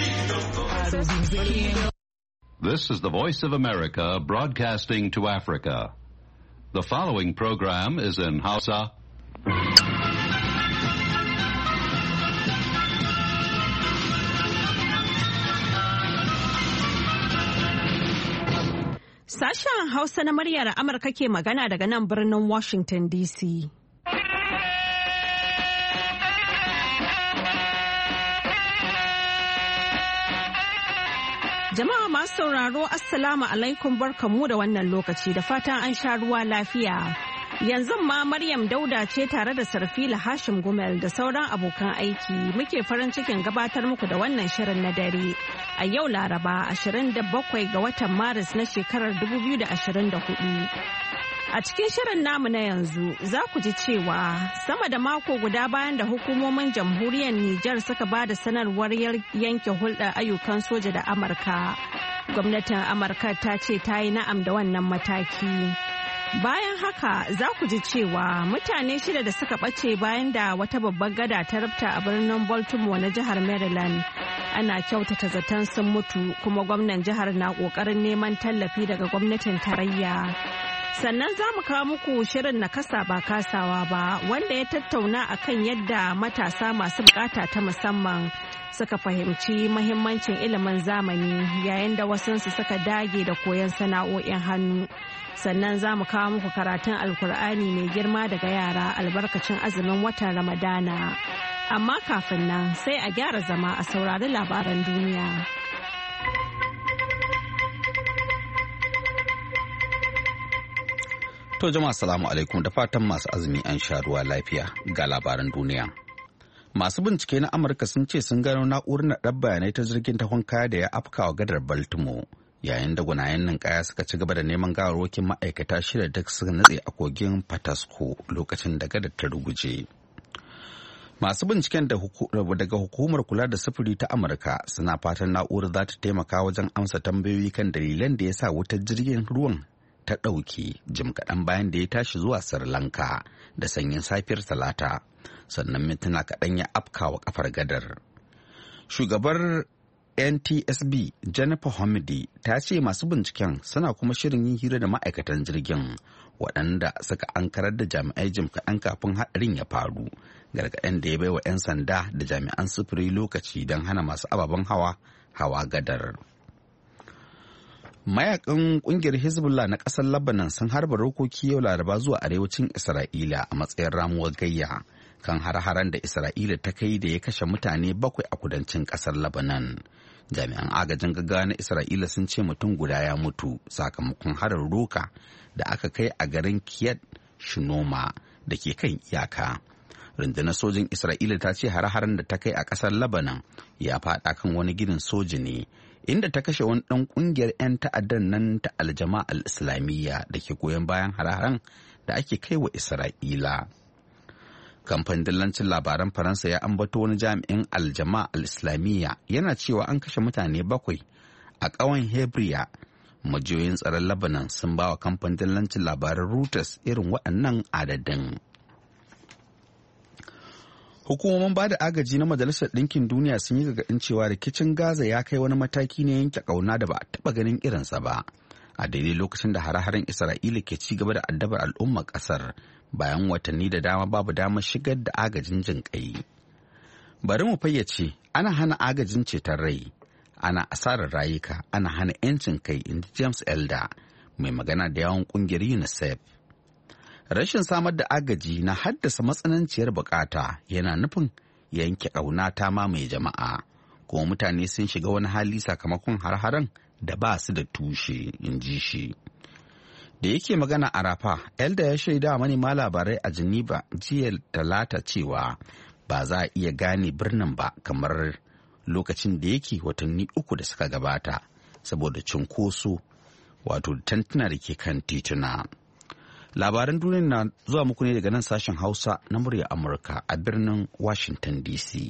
This is the Voice of America broadcasting to Africa. The following program is in Hausa. Sashen Hausa na muryar Amurka ke magana daga nan birnin Washington DC. Jama'a masu sauraro Assalamu alaikum barkamu da wannan lokaci da fatan an sha ruwa lafiya. Yanzu ma Maryam Dauda ce tare da Sarfila Hashim Gumel da sauran abokan aiki muke farin cikin gabatar muku da wannan shirin na dare. A yau Laraba 27 ga watan Maris na shekarar 2024. A cikin shirin namu na yanzu za ku ji cewa sama da mako guda bayan da hukumomin jamhuriyar Nijar suka ba da sanarwar yanke hulɗar ayyukan soja da Amurka. Gwamnatin Amurka ta ce ta yi na'am da wannan mataki. Bayan haka za ku ji cewa mutane 6 da suka ɓace bayan da wata babbar gada ta rubta a birnin Baltimore na jihar Maryland. Ana kyautata zaton sun mutu kuma gwamnan jihar na ƙoƙarin neman tallafi daga gwamnatin tarayya. Sannan za mu kawo muku shirin na kasa ba kasawa ba wanda ya tattauna akan yadda matasa masu bukata ta musamman suka fahimci mahimmancin ilimin zamani yayin da wasansu suka dage da koyon sana'o'in hannu. Sannan za mu kawo muku karatun Alkur'ani mai girma daga yara albarkacin azumin watan Ramadana. Amma kafin nan sai a gyara zama a saurari labaran duniya. To jama'a salamu alaikum da fatan masu azumi an sha ruwa lafiya ga labaran duniya. Masu bincike na Amurka sun ce sun gano na'urar naɗar bayanai ta jirgin tahon kaya da ya afkawa gadar Baltimore yayin da gwanayen ninkaya suka ci gaba da neman gawarwakin ma'aikata 6 da suka nutse a kogin Patasco lokacin da gadar ta ruguje. Masu binciken daga hukumar kula da sufuri ta Amurka suna fatan na'urar za ta taimaka wajen amsa tambayoyi kan dalilan da ya sa wutar jirgin ruwan ta ɗauke jim kaɗan bayan da ya tashi zuwa Sri Lanka da sanyin safiyar Talata, sannan mintuna kaɗan ya afkawa kafar gadar. Shugabar NTSB Jennifer Homedy ta ce masu binciken suna kuma shirin yin hira da ma'aikatan jirgin waɗanda suka ankarar da jami'ai jim kaɗan kafin haɗarin ya faru, gargaɗin da ya baiwa 'yan sanda da jami'an sufuri lokaci don hana masu ababen hawa gadar. Mayakan kungiyar Hezbollah na ƙasar Lebanon sun harba rokoki yau Laraba zuwa arewacin Isra'ila a matsayin ramuwar gayya kan har-haren da Isra'ila ta kai da ya kashe mutane 7 a kudancin ƙasar Lebanon. Jami'an agajin gaggawa na Isra'ila sun ce mutum guda ya mutu sakamakon harin roka da aka kai a garin Kiryat Shinoma da ke kan iyaka. Rundunar sojin Isra'ila ta ce har-haren da ta kai a ƙasar Lebanon ya faɗa kan wani ginin soji ne, inda ta kashe wani ɗan ƙungiyar 'yan ta'addan nan ta Aljama al-Islamiyya da ke goyon bayan har-haren da ake kai wa Isra'ila. Kamfanin dillancin labaran Faransa ya ambato wani jami'in Aljama al-Islamiyya yana cewa an kashe mutane 7 a ƙauyen Hebriya. Majiyoyin tsaron Lebanon sun ba wa kamfanin dillancin labaran Reuters irin waɗannan adadin. Hukumomin ba da agaji na Majalisar Ɗinkin Duniya sun yi gargaɗin cewa rikicin Gaza ya kai wani mataki na yanke ƙauna da ba a taɓa ganin irinsa ba, a daidai lokacin da hare-haren Isra'ila ke ci gaba da addabar al'ummar ƙasar bayan watanni da dama babu damar shigar da agajin jin ƙai. Bari mu fayyace, ana hana agajin ceton rai, ana asarar rayuka, ana hana 'yancin kai, inji James Elder, mai magana da yawon ƙungiyar UNICEF. Rashin samar da agaji na haddasa matsananciyar bukata yana nufin yanke ƙauna ta mamaye jama'a, kuma mutane sun shiga wani hali sakamakon har-haren da ba su da tushe, in ji shi. Da yake magana a Rafa, Elda ya shaida manema labarai a Geneva jiya Talata cewa ba za a iya gane birnin ba kamar lokacin da yake watanni 3 da suka gabata saboda cunkoso, wato tantuna da ke kan tituna. Labaran duniya na zuwa muku ne daga nan sashen Hausa na murya Amurka a birnin Washington DC.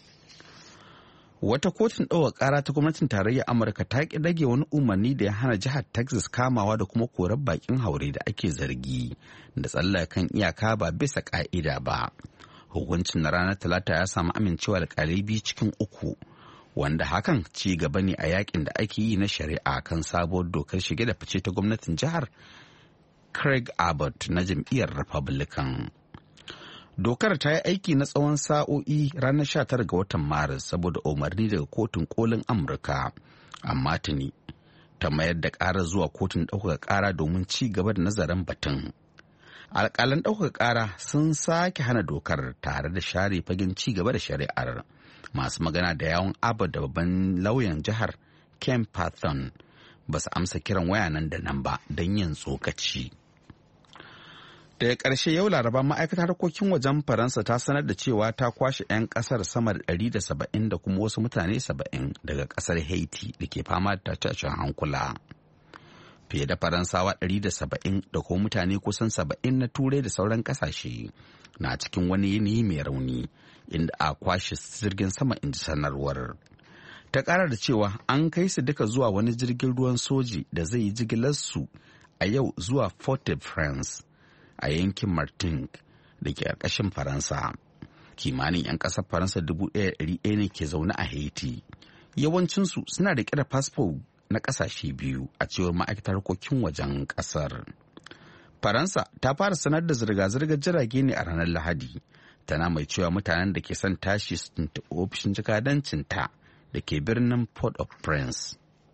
Wata kotun ɗaukar ƙara ta gwamnatin tarayyar Amurka ta ƙi dage wani umarni da ya hana jihar Texas kamawa da kuma korar bakin haure da ake zargi da tsallakan iyaka ba bisa ƙa'ida ba. Hukuncin na ranar Talata ya samu amincewa alƙalai 2 cikin 3, wanda hakan ci gaba ne a yakin da ake yi na shari'a kan sabuwar dokar shige da fice ta gwamnatin jihar Craig Abbott na jam'iyyar Republican. Dokar ta yi aiki na tsawon sa'o'i ranar 19 ga watan Maris saboda umarni daga kotun kolin Amurka, amma tuni ta mayar da ƙara zuwa kotun ɗaukaka ƙara domin ci gaba da nazarin batun. Alƙalan ɗaukaka ƙara sun sake hana dokar tare da share fagen ci gaba da shari'ar. Masu magana da yawon Abbott da babban lauyan jihar Ken Paxton ba su amsa kiran waya nan da nan ba don yin tsokaci. Daga ƙarshe yau Laraba ma'aikatar harkokin wajen Faransa ta sanar da cewa ta kwashe 'yan ƙasar sama da 170 da kuma wasu mutane 70 daga ƙasar Haiti da ke fama da tashin hankula. Fiye da Faransawa 170 da kuma mutane kusan 70 na Turai da sauran ƙasashe na cikin wani yanayi mai rauni inda a kwashe jirgin sama, in ji sanarwar. Ta ƙara da cewa an kai su duka zuwa wani jirgin ruwan soji da zai yi jigilarsu a yau zuwa Fort-de-France a yankin Martinique da ke ƙarƙashin Faransa. Kimanin 'yan ƙasar Faransa 1,100 ne ke zaune a Haiti. Yawancinsu suna da da fasfo na ƙasashe biyu a cewar ma'aikatar harkokin wajen ƙasar. Faransa ta fara sanar da zirga-zirgar jirage ne a ranar Lahadi, tana mai cewa mutanen da ke son tashi su tuntuɓi ofishin jakadancinta da ke birnin Port-au-Prince.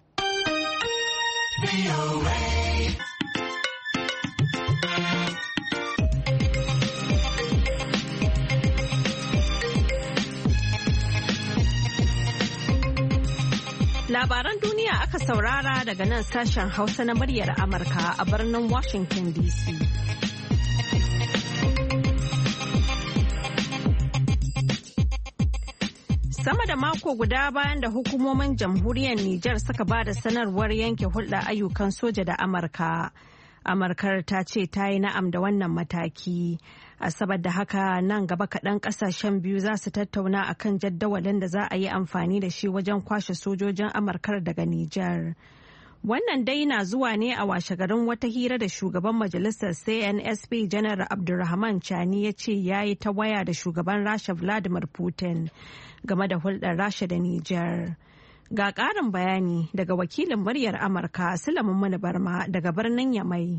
Labaran duniya aka saurara daga nan sashen Hausa na muryar Amurka a birnin Washington DC. Sama da mako guda bayan da hukumomin jamhuriyar Nijar suka ba da sanarwar yanke hulɗar ayyukan soja da Amurka. Amurkar ta ce ta yi na'am da wannan mataki. A saboda haka nan gaba kaɗan ƙasashen biyu za su tattauna a kan jaddawalin da za a yi amfani da shi wajen kwashe sojojin Amurkar daga Nijar. Wannan dai na zuwa ne a washegarin wata hira da shugaban majalisar CNSP Janar Abdulrahman Chani ya ce ya yi ta waya da shugaban Rasha Vladimir Putin game da hulɗar Rasha da Nijar. Ga ƙarin bayani daga wakilin muryar Amurka Sulaiman Mani Barma daga birnin Yamai.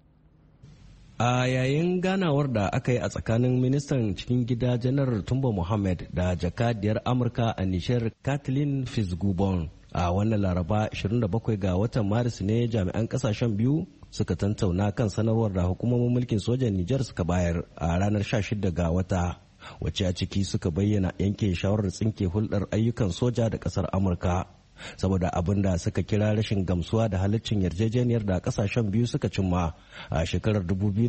A yayin ganawar da aka yi a tsakanin ministan cikin gida Janar Tumba Mohammed da jakadiyar Amurka a Nishar Kathleen Fitzgibbon a wannan Laraba 27 ga watan Maris ne jami'an kasashen biyu suka tantauna kan sanarwar da hukumomin mulkin sojan Nijar suka bayar a ranar 16 ga wata. Wacce a ciki suka bayyana yanke shawarar tsinke hulɗar ayyukan soja da ƙasar Amurka saboda abin da suka kira rashin gamsuwa da halaccin yarjejeniyar da ƙasashen biyu suka cimma a shekarar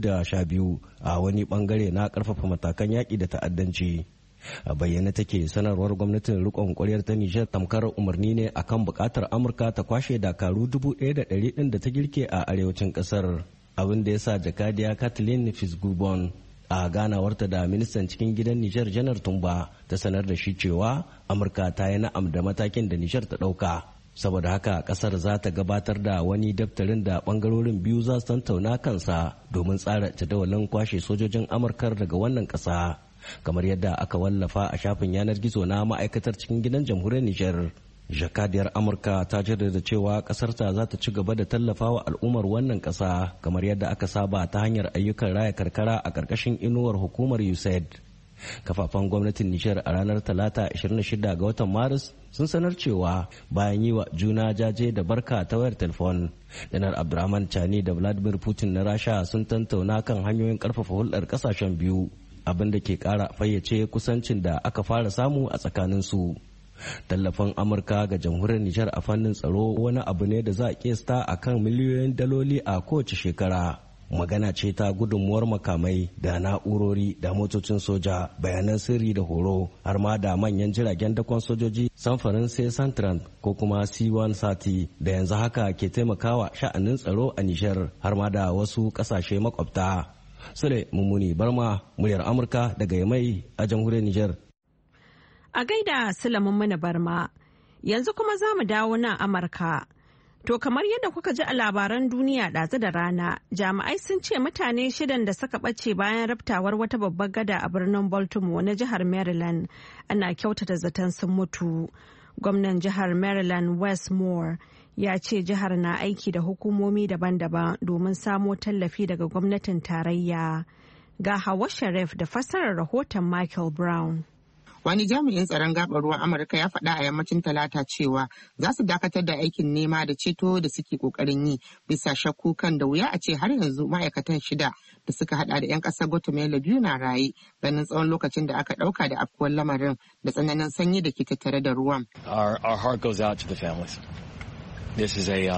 2012 a wani bangare na ƙarfafa matakan yaƙi da ta'addanci. A bayyane take sanarwar gwamnatin rikon ƙwaryar ta Nijar tamkar umarni ne akan buƙatar Amurka ta kwashe dakaru 1,100 ɗin da ta girke a arewacin ƙasar, abin da ya sa jakadiya Kathleen Fitzgibbon a ganawarta da ministan cikin gidan Nijar Janar Tumba ta sanar da shi cewa Amurka ta yi na'am da matakin da Nijar ta ɗauka. Saboda haka kasar za ta gabatar da wani daftarin da bangarorin biyu za su tantauna kansa domin tsara jadawalin kwashe sojojin Amurkar daga wannan ƙasa, kamar yadda aka wallafa a shafin yanar gizo na ma'aikatar cikin gidan jamhuriyar Nijar. Jakadiyar Amurka ta jaddada cewa kasarta za ta ci gaba da tallafawa al'ummar wannan kasa kamar yadda aka saba ta hanyar ayyukan raya karkara a ƙarƙashin inuwar hukumar USAID. Kafafen gwamnatin Nijar a ranar Talata 26 ga watan Maris sun sanar cewa bayan yi wa juna jaje da barka ta wayar telefon, Janar Abdurrahman Chani da Vladimir Putin na Rasha sun tantauna kan hanyoyin ƙarfafa hulɗar ƙasashen biyu, abin da ke ƙara fayyace kusancin da aka fara samu a tsakaninsu. Tallafin Amurka ga jamhuriyar Nijar a fannin tsaro wani abu ne da za a kesta a kan miliyoyin daloli a kowace shekara. Magana ce ta gudunmuwar makamai da na'urori da motocin soja, bayanan sirri da horo, har ma da manyan jiragen dakon sojoji samfarin C-130 ko kuma C-130 da yanzu haka ke taimakawa sha'anin tsaro a Nijar har ma da wasu kasashe makwabta. Sule Mummuni Barma, muryar Amurka daga Yamai a jamhuriyar Nijar. A gaida Sulaiman Mana Barma, yanzu kuma za mu dawo nan Amurka. To kamar yadda kuka ji a labaran duniya ɗazu da rana, jami'ai sun ce mutane 6 da suka ɓace bayan raftawar wata babbar gada a birnin Baltimore na jihar Maryland ana kyautata zaton sun mutu. Gwamnan jihar Maryland Wes Moore ya ce jihar na aiki da hukumomi daban-daban domin samo tallafi daga gwamnatin tarayya. Ga Hawa Sharif da fassarar rahoton Michael Brown. Wani jami'in tsaron gabar ruwan Amurka ya faɗa a yammacin Talata cewa za su dakatar da aikin nema da ceto da suke ƙoƙarin yi bisa shakku kan da wuya a ce har yanzu ma'aikatan 6 da suka hada da 'yan ƙasar Guatemala 2 na raye ganin tsawon lokacin da aka ɗauka da afkuwar lamarin da tsananin sanyi da ke tattare da ruwan. Our heart goes out to the families. This is I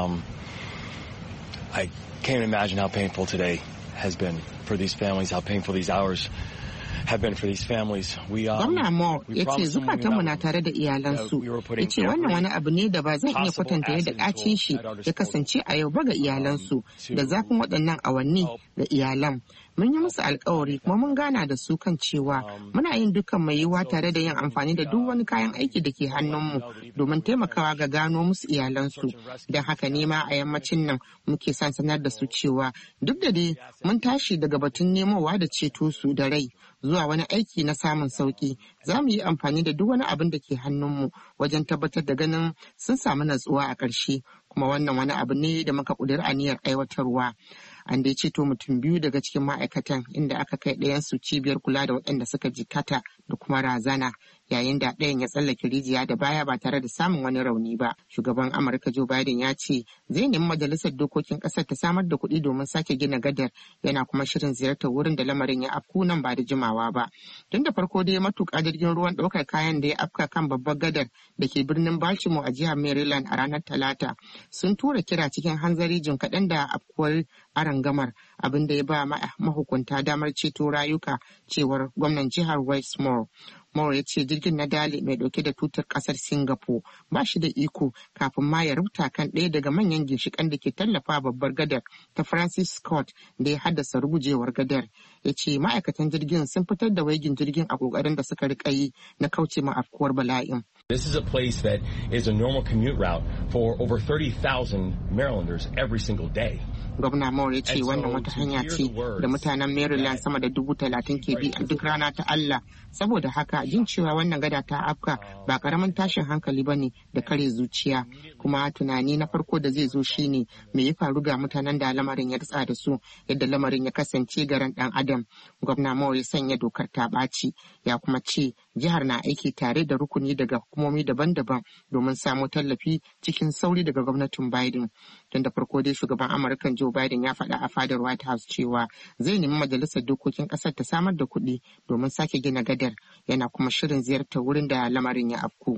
can't imagine how painful today has been for these families, how painful these hours have been for these families. Gwamna Moore ya ce zukatanmu na tare da iyalansu. Ya ce wannan wani abu ne da ba zan iya kwatanta yadda ɗacin shi ya kasance a yau ba ga iyalansu da zafin waɗannan awanni da iyalan. Mun yi musu alkawari kuma mun gana da su kan cewa muna yin dukkan mai yiwuwa tare da yin amfani da duk wani kayan aiki da ke hannunmu domin taimakawa ga gano musu iyalansu. Don haka ne ma a yammacin nan muke son sanar da su cewa duk da dai mun tashi daga batun nemowa da ceto su da rai zuwa wani aiki na samun sauki, za mu yi amfani da duk wani abin da ke hannunmu wajen tabbatar da ganin sun samu natsuwa a ƙarshe. Kuma wannan wani abu ne da muka ƙudiri aniyar aiwatarwa. An dai ceto mutum 2 daga cikin ma'aikatan inda aka kai ɗayansu cibiyar kula da waɗanda suka jikata da kuma razana yayin da ɗayan ya tsallake rijiya da baya ba tare da samun wani rauni ba. Shugaban Amurka Joe Biden ya ce zai nemi majalisar dokokin ƙasar ta samar da kuɗi domin sake gina gadar, yana kuma shirin ziyartar wurin da lamarin ya afku nan ba da jimawa ba. Tun da farko dai matuƙa jirgin ruwan ɗaukar kayan da ya afka kan babbar gadar da ke birnin Baltimore a jihar Maryland a ranar Talata sun tura kira cikin hanzari jin kaɗan da afkuwar arangamar, abin da ya ba mahukunta damar ceto rayuka, cewar gwamnan jihar Wes Moore. Moore ya ce jirgin na Dali mai dauke da tutar kasar Singapore ba shi da iko kafin ma ya rubuta kan ɗaya daga manyan ginshiƙan da ke tallafa babbar gadar ta Francis Scott da ya haddasa rugujewar gadar. Ya ce ma'aikatan jirgin sun fitar da waigin jirgin a ƙoƙarin da suka riƙa yi na kauce ma afkuwar bala'in. This is a place that is a normal commute route for over 30,000 Marylanders every single day. Gwamna Moore ya ce wannan wata hanya ce da mutanen Maryland sama da 30,000 ke bi a duk rana ta Allah. Saboda haka jin cewa wannan gada ta afka ba karamin tashin hankali ba ne da kare zuciya. Kuma tunani na farko da zai zo shine me ya faru ga mutanen da lamarin ya ritsa da su, yadda lamarin ya kasance garan dan adam. Gwamna Moore ya sanya dokar ta ɓaci, ya kuma ce jihar na aiki tare da rukuni daga hukumomi daban-daban domin samo tallafi cikin sauri daga gwamnatin Biden. Tun da farko dai shugaban Amurka Joe Biden ya faɗa a fadar White House cewa zai nemi majalisar dokokin ƙasar ta samar da kuɗi domin sake gina gadar, yana kuma shirin ziyartar wurin da lamarin ya afku.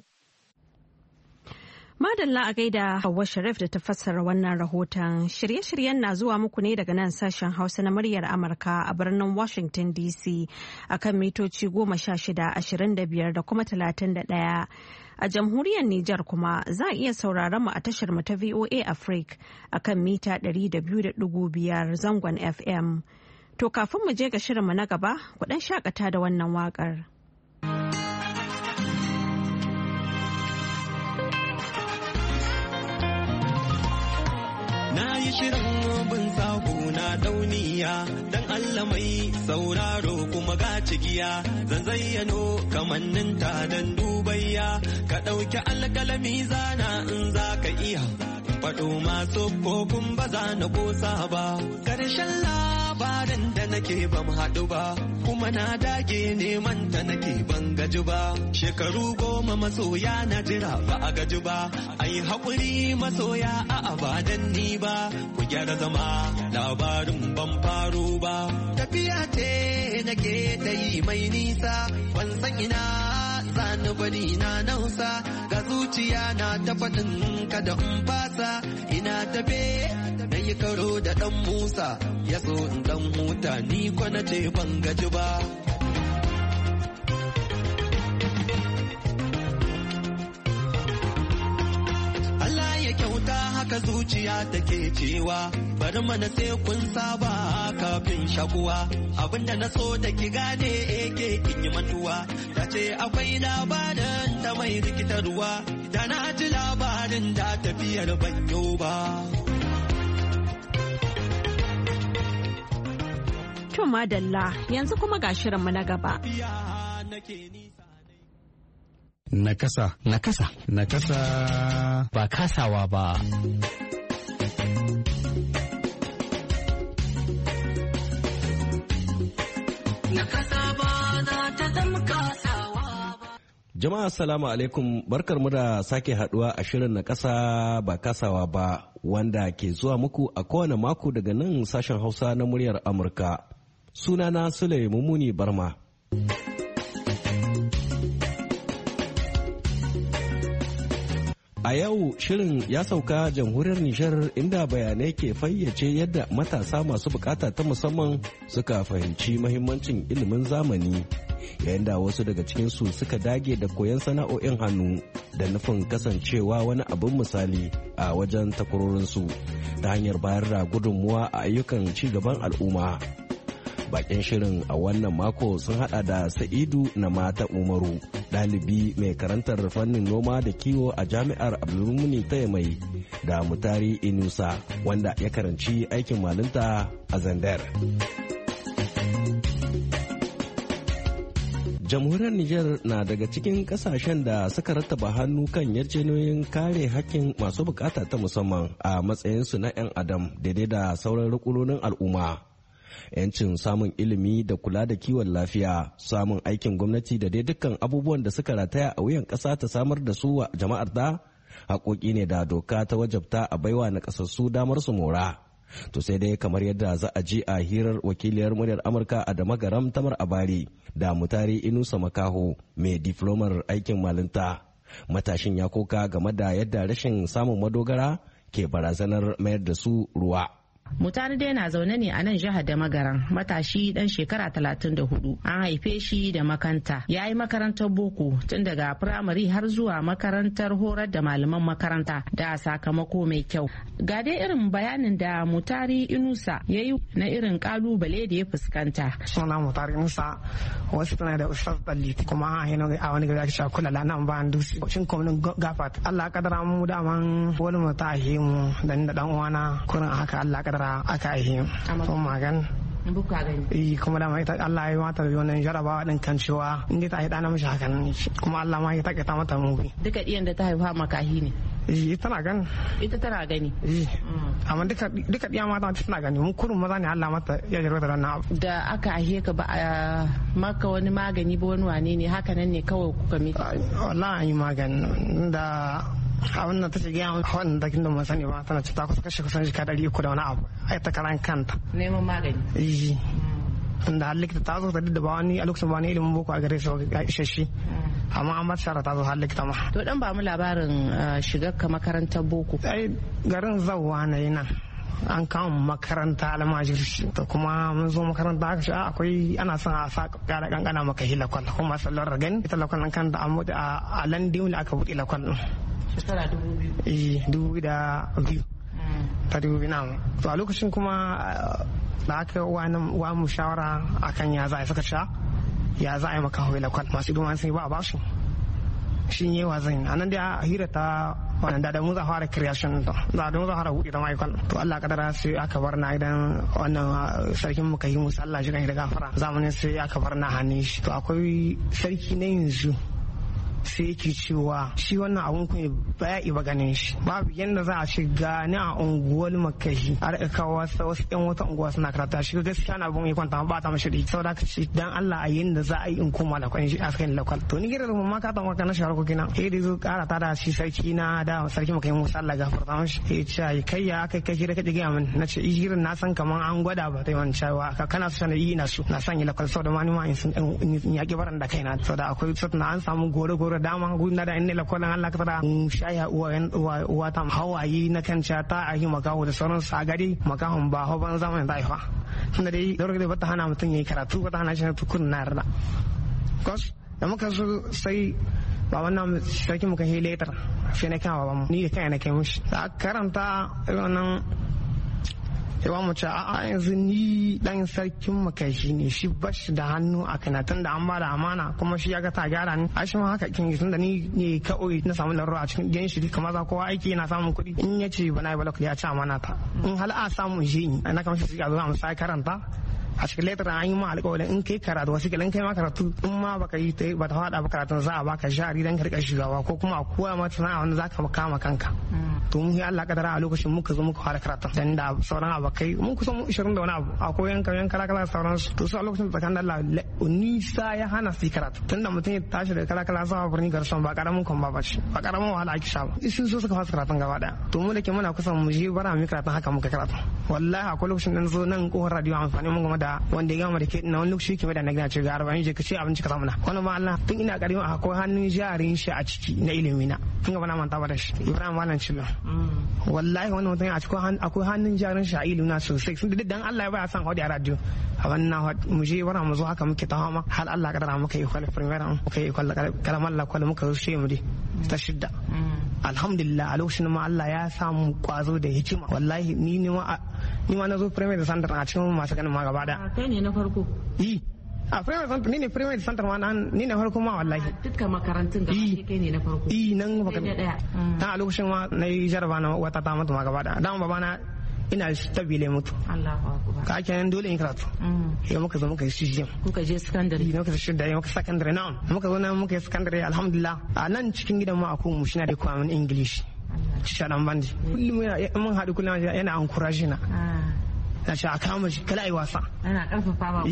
Madalla a gaida Hauwa Sharif da ta fassara wannan rahoton. Shirye-shiryen na zuwa muku ne daga nan sashen Hausa na muryar Amurka a birnin Washington DC akan mitoci 16, 25 da kuma 31. A jamhuriyar Nijar kuma za a iya sauraron mu a tashar mu ta VOA Africa akan mita 200.5 zangon FM. To kafin mu je ga shirinmu na gaba, ku dan shakata da wannan waƙar. Na yi shirin bin sako na dauniya don Allah mai sauraro kuma ga cigiya zan zayyano kamanninta don dubayya ka ɗauki alƙalami zana in za ka iya faɗo masu kofin ba za na ƙosa ba ƙarshen labarin da nake ban haɗu ba kuma na dage neman ta nake ban gaji ba shekaru 10 masoya na jira ba a gaji ba ai haƙuri masoya a abadan ni ba ku gyara zama labarin ban faro ba tafiya ce nake ta yi mai nisa ban san ina zani bari na nausa ga zuciya na ta faɗin kada in fasa ina tafe na yi karo da ɗan Musa ya so in ɗan huta ni kwana ce ban gaji ba. Allah ya kyauta haka zuciya take cewa bari mana sai kun saba kafin shakuwa abinda na so da ki gane ake kin yi mantuwa ta ce akwai labarin ta mai rikitarwa da na ji labarin tsarin da tafiyar banyo ba. To madalla yanzu kuma ga shirinmu na gaba. Nakasa. Nakasa. Nakasa. Ba kasawa ba. Jama'a assalamu alaikum, barkarmu da sake haduwa a shirin na kasa ba kasawa ba wanda ke zuwa muku a kowane mako daga nan sashen Hausa na muryar Amurka. Sunana Sule Mumuni Barma. A yau shirin ya sauka jamhuriyar Nijar inda bayanai ke fayyace yadda matasa masu bukata ta musamman suka fahimci mahimmancin ilimin zamani yayin da wasu daga cikinsu suka dage da koyon sana'o'in hannu da nufin kasancewa wani abin misali a wajen takwarorinsu ta hanyar bayar da gudunmuwa a ayyukan ci gaban al'umma. Bakin shirin a wannan mako sun hada da Sa'idu na mata Umaru, ɗalibi mai karantar fannin noma da kiwo a jami'ar Abdulmuni ta Yamai, da Mutari Inusa wanda ya karanci aikin malinta a Zandar. Jamhuriyar Nijar na daga cikin kasashen da suka rattaba hannu kan yarjejeniyoyin kare hakkin masu bukata ta musamman a matsayinsu na 'yan adam daidai da sauran rukunonin al'umma. 'Yancin samun ilimi da kula da kiwon lafiya, samun aikin gwamnati da dai dukkan abubuwan da suka rataya a wuyan ƙasa ta samar da su wa jama'ar ta haƙoƙi ne da doka ta wajabta a baiwa na ƙasassu damar su mora. To sai dai kamar yadda za a ji a hirar wakiliyar muryar Amurka a Damagaram Tamar Abari da Mutari Inusa Makaho mai diflomar aikin malinta. Matashin ya koka game da yadda rashin samun madogara ke barazanar mayar da su ruwa. Mutane dai na zaune ne a nan jihar da magaran, matashi dan shekara 34, an haife shi da makanta, ya yi makarantar boko tun daga firamare har zuwa makarantar horar da malaman makaranta da sakamako mai kyau. Ga dai irin bayanin da Mutari Inusa ya yi na irin kalubale da ya fuskanta. Suna Mutari Inusa, wasu tana da ustaz daliti kuma a wani gari ake kula lanan ba an dusi cin kwamnin gafat. Allah kadara mu daman wani mata a mu da ni da dan uwana kurin haka Allah kadara aka aihe to magan kuma da mai Allah ya mata da wannan jarabawa din kan cewa in ta haida na mishi hakan kuma Allah ma ya take ta mata mubi duka diyan da ta haifa makahi ne tana gani ita tana gani amma duka diyan mata tana gani mun kurun maza ne Allah mata ya jarrata da na da aka aihe ka ba a maka wani magani ba wani wane ne haka nan ne kawai kuka mi wallahi an yi magani da a wannan ta shiga wannan dakin da mun sani ba tana cuta kusan jika 300 da wani abu ai ta karan kanta neman magani da likita ta zo ta da ba wani a lokacin ba wani ilimin boko a gare su ga isasshe amma an bar shara ta zo har likita ma to dan ba mu labarin shigar ka makarantar boko ai garin zawwa na yana an kawo makaranta almajirci to kuma mun zo makaranta aka ce akwai ana son a sa kara kankana maka hilakwal kuma sallar gani ita lakwal an kan da a landin da aka buɗe lakwal din shekara 2002 ta 2000 na to a lokacin kuma da aka wa mu shawara akan ya za a saka sha ya za a yi maka hawila kwal masu idan sai ba a basu shi ne wa zan anan da hira ta wannan da mu za fara creation to da mu za fara hudu da mai kwal to Allah kadara sai aka bar na idan wannan sarkin muka yi musu Allah jiran da gafara zamanin sai aka bar na hannun shi to akwai sarki na yanzu sai yake cewa shi wannan abun kun baya iba ganin shi babu yanda za a shiga ni a unguwar makahi a rika kawo wasu yan wata unguwa suna karata shi gaskiya na abun ya kwanta ba ta mashi da saboda ka ce dan Allah a yanda za a yi in koma da kwan shi a cikin lokal to ni gidan mun ma ka tan waka na sharo kina eh da zo kara ta da shi sarki na da sarki makahi Musa Allah gafarta mashi eh ce kai ya kai da kaje ga min nace gidan na san kaman an gwada ba tai wannan cewa kana so na yi na su na san yi lokal saboda ma ni ma in sun ya ki baran da kaina saboda akwai na an samu gore dama gudun da inda lakonan Allah ka tada shaya uwa ta hawaye na kan ta a yi makaho da sauran sa gari makahon ba ho ban zamanin da aifa tunda dai dole da bata hana mutum yayi karatu bata hana shi tukun na yarda kos da muka so sai ba wannan sarki muka yi letter sai na kawo ba ni da kai na kai mushi da karanta wannan yawa mu ce a'a yanzu ni dan sarkin makashi ne shi bashi da hannu a kanatan da an ba da amana kuma shi ya ga ta gyara ni a shi ma haka kin tunda ni ne kawai na samu larura a cikin gidan shi kamar za kowa aiki yana samun kuɗi in ya ce bana yi balak ya ci amana ta in hal a samu shi na kamar shi a zo a musaya karanta a cikin letter an yi ma alƙawarin in kai karatu wasu kilan kai ma karatu in ma baka yi ta ba ta faɗa ba karatun za a baka jari dan karɓar shugaba ko kuma a koya mata sana'a wanda za ka kama kanka to mun yi Allah kadara a lokacin muka zo muka fara karatun dan da sauran abokai mun kusan 20 da wani abu akwai yan kala sauran su to su a lokacin tsakanin Allah nisa ya hana su karatu tunda mutum ya tashi da kala zuwa birni garson ba karamin kon ba shi ba karamin wahala ake sha ba sun so suka fasa karatun gaba daya to mu da ke muna kusan mu je bara mu karatun haka muka karatu wallahi akwai lokacin da zo nan kohon radio amfani mun game da wanda ya gama da ke na wani lokaci ke da na gina ce ga 40 je ka ce abinci ka samu na wani ma Allah tun ina karimi akwai hannun jarin shi a ciki na ilimi na tun ga bana manta ba da shi Ibrahim Malam Cillo wallahi wannan mutum a cikin akwai hannun jarin shi a ilimi na sosai sun da dan Allah ya baya san hodi a radio a wannan mu je bara mu zo haka muke ta hama har Allah kadara muka yi kwal primera muka yi kwal kalamar la kwal muka zo shi mu dai ta shidda alhamdulillah a lokacin ma Allah ya samu kwazo da hikima wallahi ni ma na zo primary center a cikin masu ganin ma gaba da kai ne na farko a primary center ni ne primary center ma ni ne farko ma wallahi dukkan makarantun gaba kai ne na farko nan makarantun ta a lokacin ma na yi jaraba na wata ta mutu ma gaba da dan babana ina stabile mutu Allahu akbar ka kenan dole in karatu yau muka zo muka yi CGM kuka je secondary muka shi da muka secondary now muka zo nan muka yi secondary alhamdulillah a nan cikin gidan mu akwai mu shina da kwamin English shaɗan bandi kullum mun haɗu kullum yana encourage na ce a kama shi kala yi wasa ana ƙarfafa ba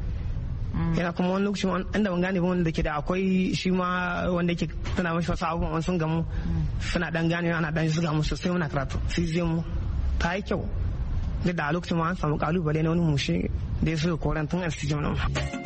yana kuma wani lokaci inda ban gane ba wanda ke da akwai shi ma wanda ke tana mashi wasu abubuwan sun gamu suna dan gane ana dan zuga musu sai muna karatu sai zai mu ta yi kyau duk da a lokacin ma an samu kalubale na wani mushe da ya so koran tun a cikin nan.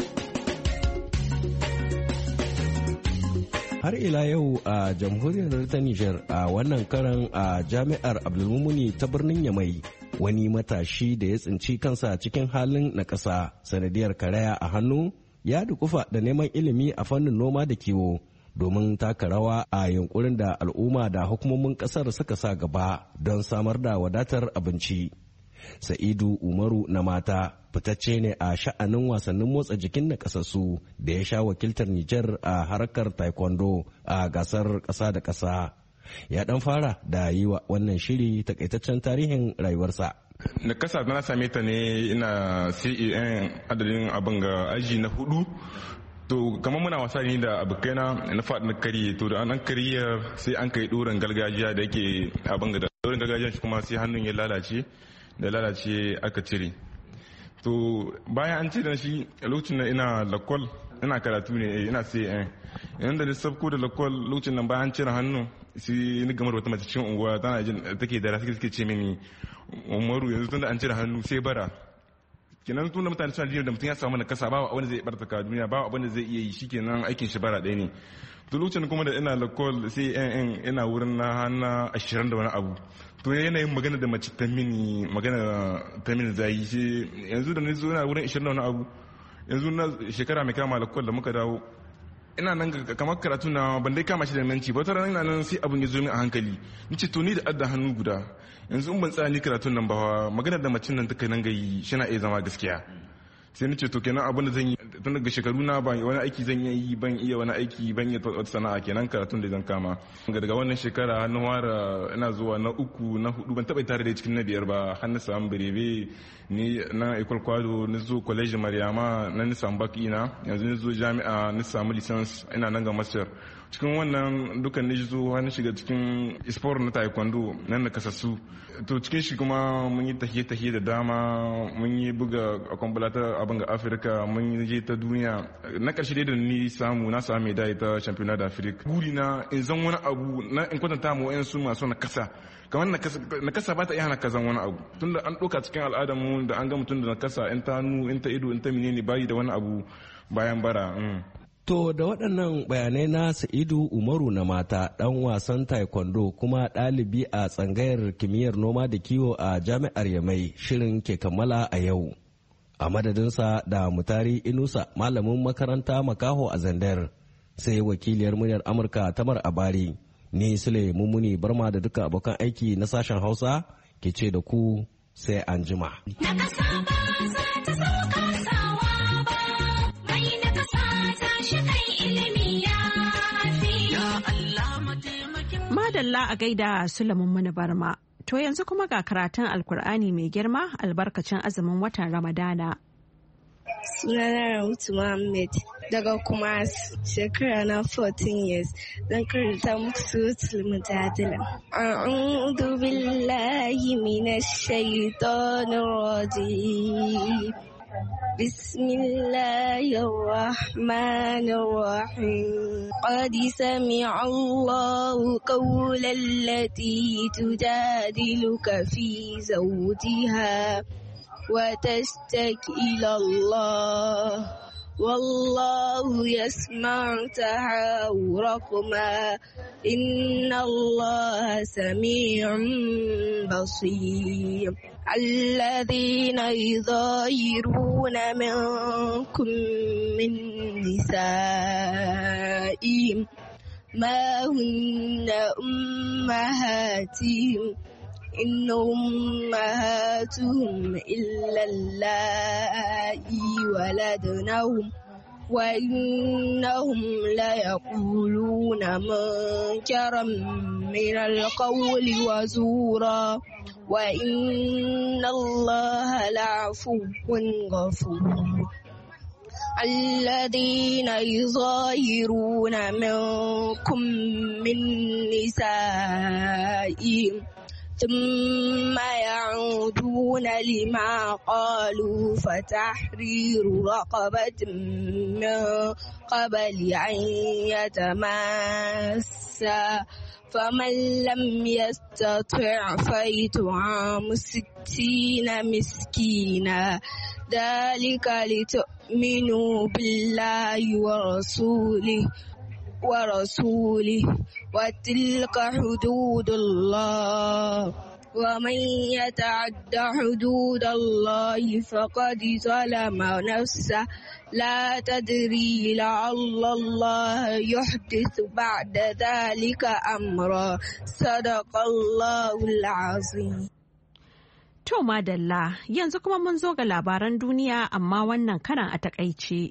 Har ila yau a jamhuriyar ta Nijar a wannan karan a jami'ar Abdulmumuni ta birnin Yamai wani matashi da ya tsinci kansa cikin halin na ƙasa sanadiyar karaya a hannu ya dukufa da neman ilimi a fannin noma da kiwo domin taka rawa a yunkurin da al'umma da hukumomin ƙasar suka sa gaba don samar da wadatar abinci. Sa'idu Umaru na mata fitacce ne a sha'anin wasannin motsa jikin na kasassu da ya sha wakiltar Nijar a harkar taekwondo a gasar ƙasa da ƙasa. Ya dan fara da yi wa wannan shiri takaitaccen tarihin rayuwarsa. Na kasa na same ta ne ina CEN adadin abin ga aji na 4. To kamar muna wasa ne da abokaina na faɗi na kariye to da an kariyar sai an kai ɗorin gargajiya da yake abin ga da ɗorin gargajiya shi kuma sai hannun ya lalace da lalace aka cire. To bayan an cire shi a lokacin da ina lakwal ina karatu ne ina CEN yayin da lissafko da lakwal lokacin nan bayan cire hannu sai ni gamar wata mace cikin unguwa tana jin take da suke ce mini Umaru yanzu tunda an cire hannu sai bara kenan tunda mutane suna jin da mutum ya samu na kasa ba abin da zai bartaka duniya ba abin da zai iya yi shikenan aikin shi bara ɗaya ne to lokacin kuma da ina lakol sai ina wurin na hana 20 da wani abu to yanayin magana da mace ta mini zai shi yanzu da ni zo ina wurin 20 da wani abu yanzu na shekara mai kama lakol da muka dawo ina nan kamar karatu na ban dai kama shi da nanci ba wata rana ina nan sai abin ya zo min a hankali ni ce to ni da adda hannu guda yanzu in ban tsaya ni karatun nan ba magana da macin nan take nan gayi shi na iya zama gaskiya sai ni ce to kenan abin da zan yi tun daga shekaru na ban wani aiki zan yi ban iya wani aiki ban iya wata sana'a kenan karatun da zan kama daga wannan shekara na wara ina zuwa na 3 na 4 ban taba tare da cikin na 5 ba har na samu birebe ni na école kwado na zo college Mariama na ni samu baki ina yanzu ni zo jami'a ni samu license ina nan ga master cikin wannan dukan ni zo har na shiga cikin sport na taekwondo nan na kasassu to cikin shi kuma mun yi tahiye da dama mun yi buga a kwambulata abin ga Afirka mun je ta duniya na karshe dai da ni na samu medal ta championnat d'Afrique guri na in zan wani abu na in kwatanta mu wayan su masu na kasa kamar na kasa ba ta iya hana kazan wani abu tunda an ɗauka cikin al'adar mu da an ga mutum da na kasa in ta hannu in ta ido in ta menene bayi da wani abu bayan bara. To da waɗannan bayanai na Sa'idu Umaru na mata ɗan wasan taekwondo kuma ɗalibi a tsangayar kimiyyar noma da kiwo a jami'ar Yamai shirin ke kammala a yau. A madadinsa da Mutari Inusa malamin makaranta makaho a Zandar sai wakiliyar muryar Amurka Tamar Abari ni Sule Mummuni Barma da duka abokan aiki na sashen Hausa ke ce da ku sai an jima. Madalla a gaida Sulaiman Mana Barma. To yanzu kuma ga karatun Alkur'ani mai girma albarkacin azumin watan Ramadana. Sunana Rahutu Muhammad daga Kumasi, shekara na 14 years. Zan karanta muku suratul Mujadila. A'udhu billahi minash shaitanir rajim. Bismillahir rahmanir rahim. Qad sami'a Allahu qawla allati tujadiluka fi zawjiha وتشتكي إلى الله والله يسمع تحاوركما إن الله سميع بصير الذين يظاهرون منكم من نسائهم ما هن أمهاتهم إن أمهاتهم إلا اللائي ولدنهم وإنهم ليقولون منكرا من القول وزورا وإن الله لعفو غفور الذين يظاهرون منكم من نسائهم ثم يعودون لما قالوا فتحرير رقبة من قبل أن يتماسا فمن لم يستطع فإطعام 60 مسكينا ذلك لتؤمنوا بالله ورسوله وتلك حدود الله ومن يتعد حدود الله فقد ظلم نفسه لا تدري لعل الله يحدث بعد ذلك أمرا صدق الله العظيم. To madalla yanzu kuma mun zo ga labaran duniya amma wannan karan a takaice.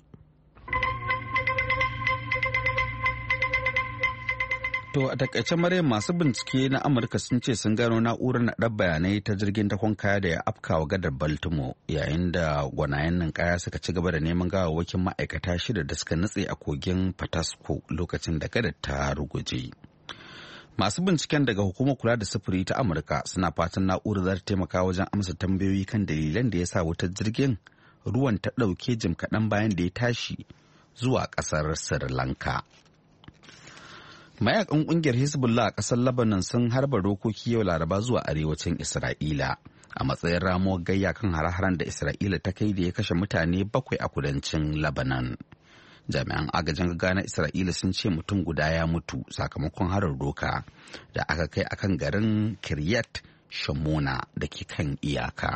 To a takaice Maryam masu bincike na Amurka sun ce sun gano na'urar naɗar bayanai ta jirgin dakon kaya da ya afkawa gadar Baltimore yayin da gwanayen ninkaya suka ci gaba da neman gawawwakin ma'aikata 6 da suka nutse a kogin Patasco lokacin da gadar ta ruguje. Masu binciken daga hukumar kula da sufuri ta Amurka suna fatan na'urar za ta taimaka wajen amsa tambayoyi kan dalilan da ya sa wutar jirgin ruwan ta ɗauke jim kaɗan bayan da ya tashi zuwa ƙasar Sri Lanka. Mayakan kungiyar Hezbollah a ƙasar Lebanon sun harba rokoki yau Laraba zuwa arewacin Isra'ila a matsayin ramuwar gayya kan hare-haren da Isra'ila ta kai da ya kashe mutane 7 a kudancin Lebanon. Jami'an agajin gaggawa na Isra'ila sun ce mutum guda ya mutu sakamakon harin roka da aka kai akan garin Kiryat Shimona da ke kan iyaka.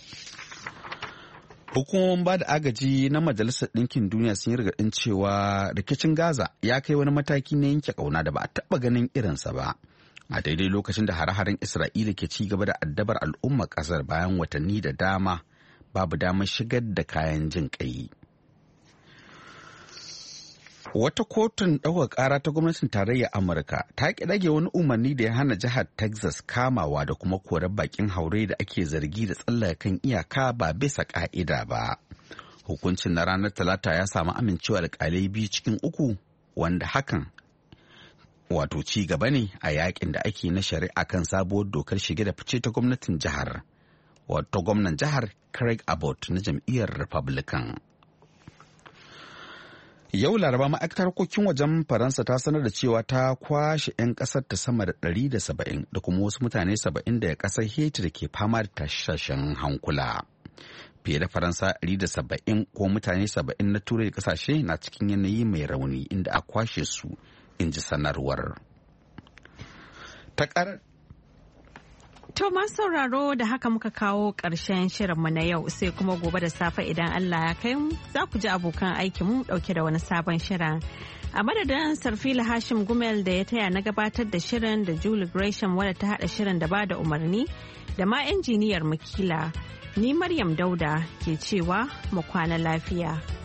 Hukumomin ba da agaji na Majalisar Ɗinkin Duniya sun yi gargaɗin cewa rikicin Gaza ya kai wani mataki na yanke ƙauna da ba a taɓa ganin irinsa ba. A daidai lokacin da hare-haren Isra'ila ke ci gaba da addabar al'ummar ƙasar bayan watanni da dama babu damar shigar da kayan jin ƙai. Wata kotun ɗaukar ƙara ta gwamnatin tarayyar Amurka ta ƙi rage wani umarni da ya hana jihar Texas kamawa da kuma korar bakin haure da ake zargi da tsallaka kan iyaka ba bisa ƙa'ida ba. Hukuncin na ranar Talata ya samu amincewa da alƙalai 2 cikin 3 wanda hakan wato ci gaba ne a yakin da ake na shari'a kan sabuwar dokar shige da fice ta gwamnatin jihar. Wato gwamnan jihar Craig Abbott na jam'iyyar Republican. Yau Laraba ma'aikatar harkokin wajen Faransa ta sanar da cewa ta kwashe 'yan ƙasar ta sama da 170 da kuma wasu mutane 70 daga ƙasar Haiti da ke fama da tashashen hankula. Fiye da Faransa 170 ko mutane 70 na Turai da ƙasashe na cikin yanayi mai rauni inda a kwashe su, in ji sanarwar. To masu sauraro da haka muka kawo ƙarshen shirinmu na yau sai kuma gobe da safe idan Allah ya kai mu za ku ji abokan aikin mu ɗauke da wani sabon shirin. A madadin Sarfila Hashim Gumel da ya taya na gabatar da shirin da Julie Gresham wadda ta haɗa shirin da ba da umarni da ma injiniyar Makila. Ni Maryam Dauda ke cewa mu kwana lafiya.